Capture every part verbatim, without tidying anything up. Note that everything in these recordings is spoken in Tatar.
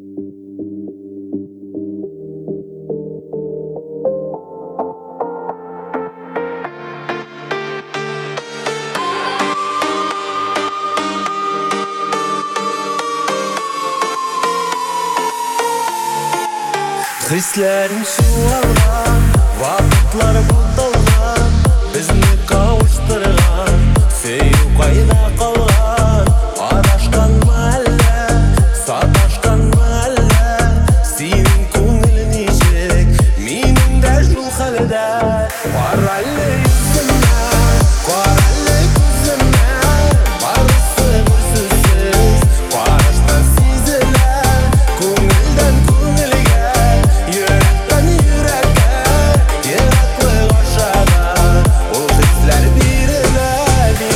Hislerim sualgan, vakitlar budalgan, bizni kavuşturgan, seyu kayda kalgan. Araşkan mahalle, sataşkan mahalle, senin ko'ngilin nechek, mening de shul halda. Qaralli yuzimga, qaralli ko'zimga, barisi bursiz, qarashdan sezilar, ko'ngildan ko'ngilga, yurakdan yurakka, yiroqlik oshadi, u hislar beriladi.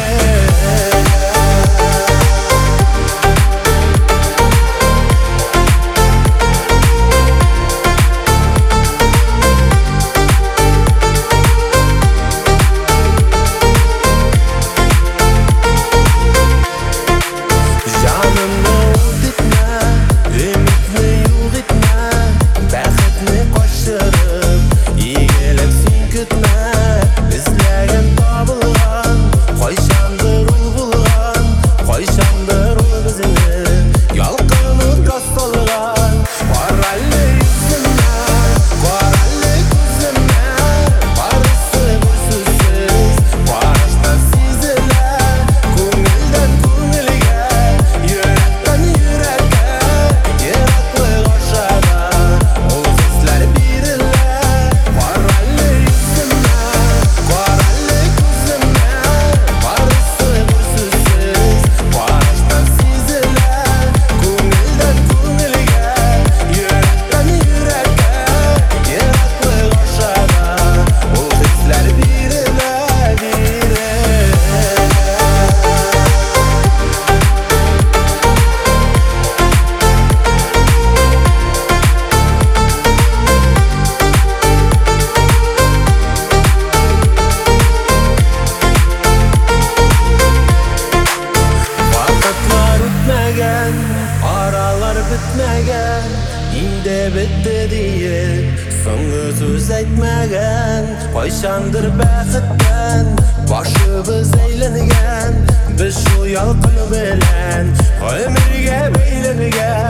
Canımni o't etma, umidni yo'q etma, baxtni qochirib, egilib sen kutma. Izlagan topilgan, qayshandir u bulg'an, qayshandir u bizni yolqinib rostolgan. Qaralli yuzimga, qaralli ko'zimga, barisi bursiz, qarashdan sezilar, ko'ngildan ko'ngilga, yurakdan yurakka, yiroqlik oshadi, u hislar berilar. Qaralli yuzimga, qaralli ko'zimga, barisi bursiz, qarashdan sezilar, ko'ngildan ko'ngilga, yurakdan yurakka, yiroqlik oshadi, u hislar berilar, berilar. Vakitlar o'tmagan, aralar bitmagan, endi bitdi deyib so'nggi so'z aytmagan. Qayshandir baxtdan boshimiz aylangan, biz shu yolqin bilan umrga baylangan.